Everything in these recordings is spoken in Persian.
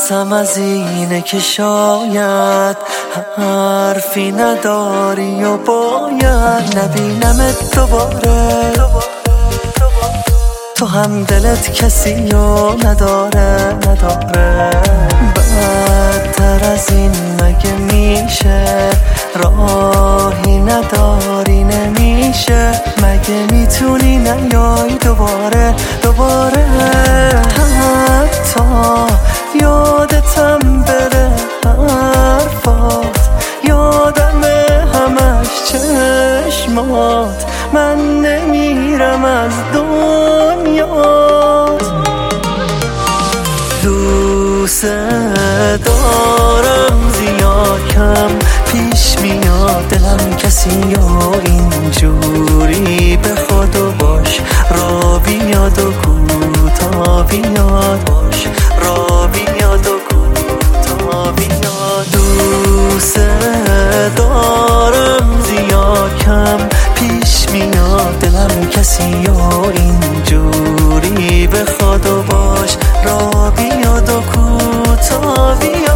ترسم از اینه که شاید حرفی نداری و باید نبینمت دوباره. تو هم دلت کسی رو نداره. بدتر از این مگه میشه؟ راهی نداری نمیشه؟ مگه میتونی نیای دوباره؟ حتی یادتم بره حرفات، یادم همش چشمات، من نمیرم از دنیات. دوست دارم زیاد کم پیش میاد دلم کسی یا اینجوری به خودو باش، را بیاد و کوتا بیاد باش، را بیاد و کوتا بیاد. دوست دارم زیاد کم پیش میاد دلم کسی یا اینجوری به خودو باش، را بیاد و کوتا بیاد.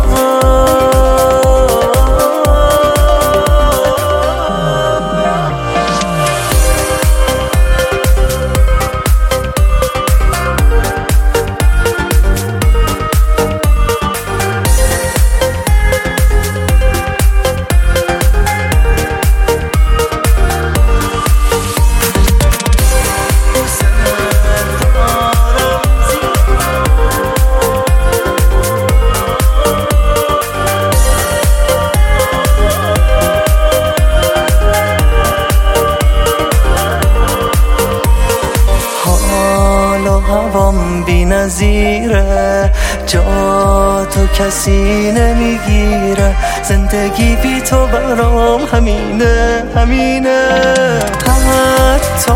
هوام بی نظیره، جا تو کسی نمیگیره، زندگی بی تو برام همینه. حتی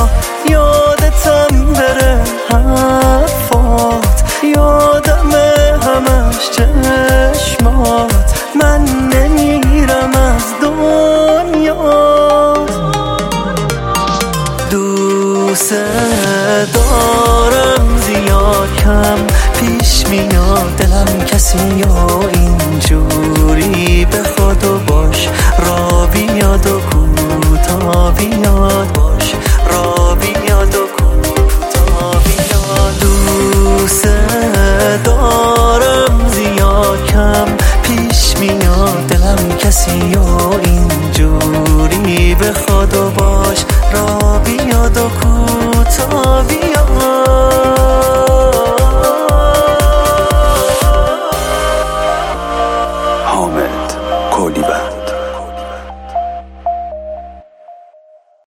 یادتم بره حرفات، یادم همش چشمات، من نمیرم از دنیات. دوست دارم زیاد کم پیش میاد دلم کسی یا اینجوری به خودو باش، را بیاد و کوتا بیاد باش، را بیاد و کوتا بیاد. دوست دارم زیاد کم پیش میاد دلم کسی یا اینجوری به خودو